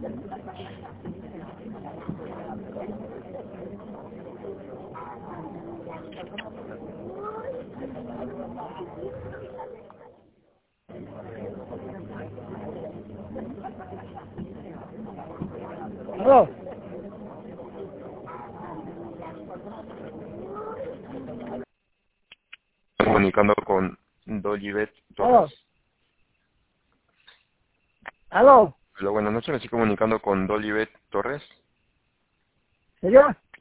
Aló. Comunicando con Dolibet Aló. Torres. Aló. Hola, buenas noches, me estoy comunicando con Dolibet Torres. ¿Señor?